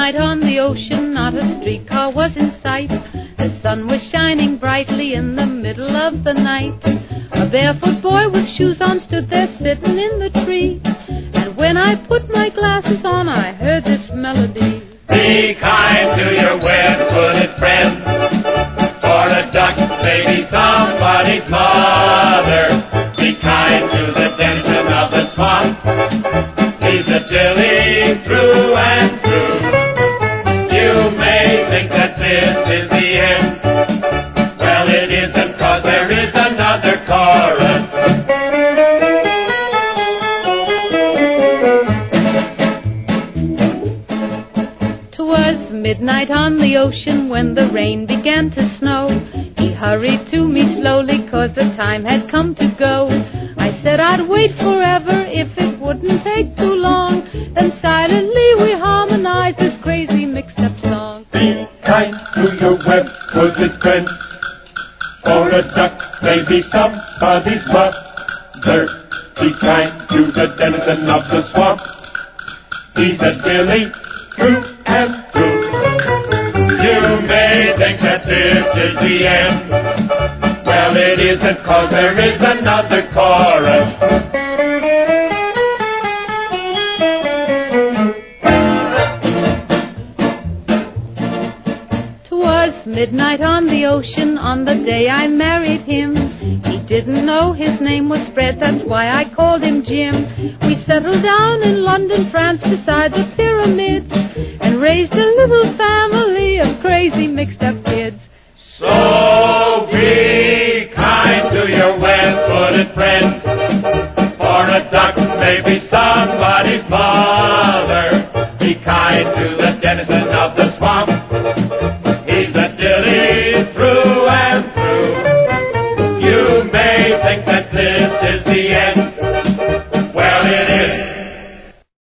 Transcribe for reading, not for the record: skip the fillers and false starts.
midnight on the ocean, not a streetcar was in sight. The sun was shining brightly in the middle of the night. A barefoot boy with shoes on stood there sitting in the tree. And when I put my glasses on, I heard this melody. Be kind to your web-footed friend, for a duck may be somebody's mother. Be kind to the denizen of the swamp. He's a dilly through and through. You may think that this is the end. Well, it isn't, 'cause there is another chorus. 'Twas midnight on the ocean when the rain began to snow. He hurried to me slowly 'cause the time had come to go. I said I'd wait forever if it wouldn't take too long. Then silently we harmonized this crazy mixed-up song. Be kind to your web-footed friend, for a duck may be somebody's mother. Be kind to the denizen of the swamp. He's a dilly through and through. You may think that this is the end. Well, it isn't, 'cause there is another chorus. 'Twas midnight on the ocean on the day I married him. He didn't know his name was Fred, that's why I called him Jim. We settled down in London, France, beside the pyramids, and raised a little family of crazy mixed-up kids. So be kind to your web-footed friend, for a duck may be somebody's mother. Be kind to the denizen of the swamp. He's a dilly through and through. You may think that this